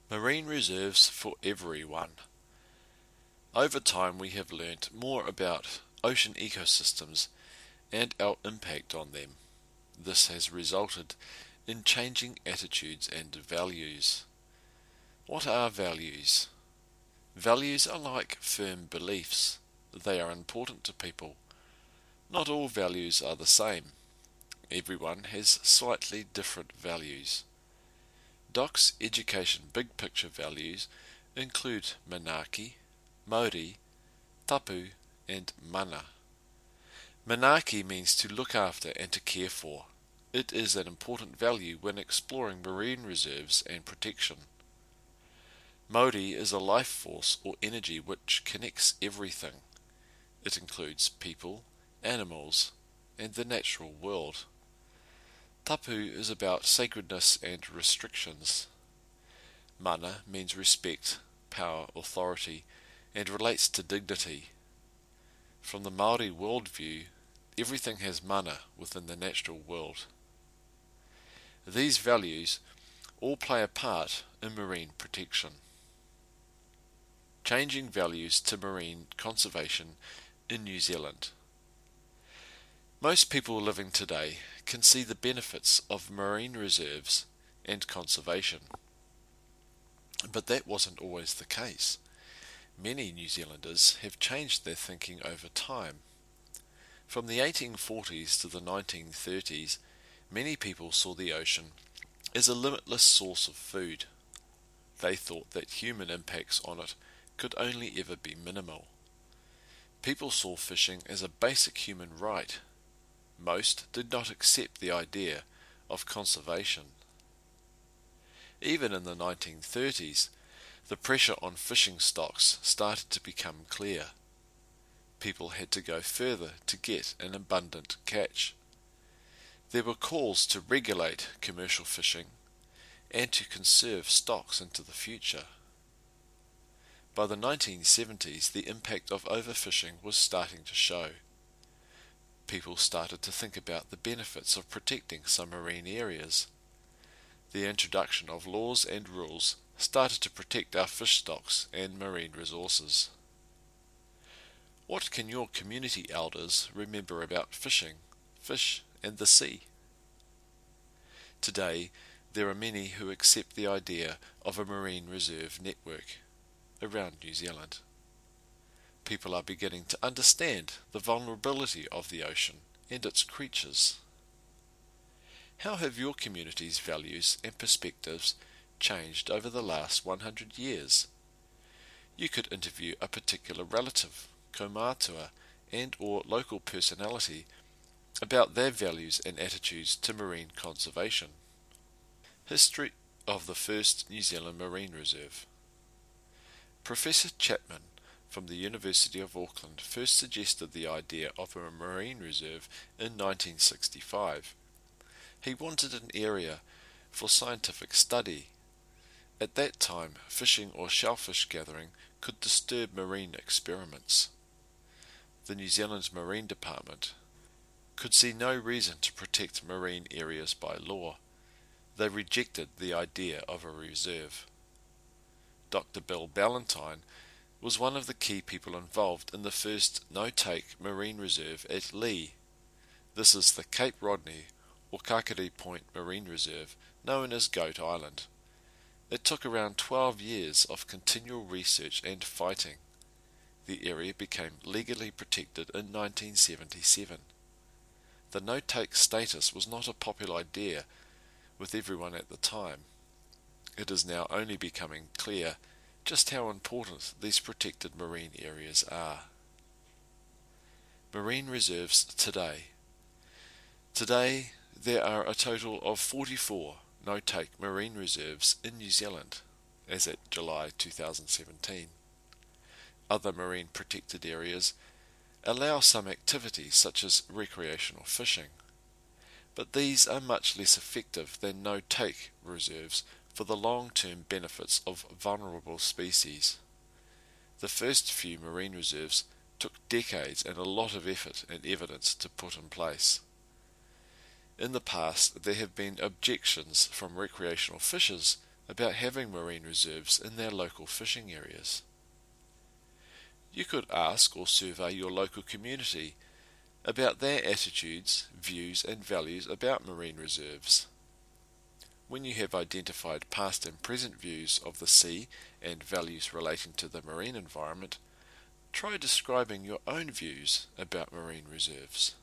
Marine reserves for everyone. Over time we have learnt more about ocean ecosystems and our impact on them. This has resulted in changing attitudes and values. What are values? Values are like firm beliefs. They are important to people. Not all values are the same. Everyone has slightly different values. DOC's education big picture values include Manaaki, Mauri, Tapu and Mana. Manaaki means to look after and to care for. It is an important value when exploring marine reserves and protection. Mauri is a life force or energy which connects everything. It includes people, animals, and the natural world. Tapu is about sacredness and restrictions. Mana means respect, power, authority, and relates to dignity. From the Māori worldview, everything has mana within the natural world. These values all play a part in marine protection. Changing values to marine conservation in New Zealand. Most people living today can see the benefits of marine reserves and conservation. But that wasn't always the case. Many New Zealanders have changed their thinking over time. From the 1840s to the 1930s, many people saw the ocean as a limitless source of food. They thought that human impacts on it could only ever be minimal. People saw fishing as a basic human right. Most did not accept the idea of conservation. Even in the 1930s, the pressure on fishing stocks started to become clear. People had to go further to get an abundant catch. There were calls to regulate commercial fishing and to conserve stocks into the future. By the 1970s, the impact of overfishing was starting to show. People started to think about the benefits of protecting some marine areas. The introduction of laws and rules started to protect our fish stocks and marine resources. What can your community elders remember about fishing, fish and the sea? Today, there are many who accept the idea of a marine reserve network around New Zealand. People are beginning to understand the vulnerability of the ocean and its creatures. How have your community's values and perspectives changed over the last 100 years? You could interview a particular relative, kaumātua, and or local personality about their values and attitudes to marine conservation. History of the first New Zealand Marine Reserve. Professor Chapman from the University of Auckland first suggested the idea of a marine reserve in 1965. He wanted an area for scientific study. At that time, fishing or shellfish gathering could disturb marine experiments. The New Zealand's Marine Department could see no reason to protect marine areas by law. They rejected the idea of a reserve. Dr. Bill Ballantyne was one of the key people involved in the first no-take marine reserve at Lee. This is the Cape Rodney or Kakari Point Marine Reserve, known as Goat Island. It took around 12 years of continual research and fighting. The area became legally protected in 1977. The no-take status was not a popular idea with everyone at the time. It is now only becoming clear just how important these protected marine areas are. Marine reserves today. Today, there are a total of 44 no-take marine reserves in New Zealand, as at July 2017. Other marine protected areas allow some activities such as recreational fishing, but these are much less effective than no-take reserves for the long-term benefits of vulnerable species. The first few marine reserves took decades and a lot of effort and evidence to put in place. In the past, there have been objections from recreational fishers about having marine reserves in their local fishing areas. You could ask or survey your local community about their attitudes, views and values about marine reserves. When you have identified past and present views of the sea and values relating to the marine environment, try describing your own views about marine reserves.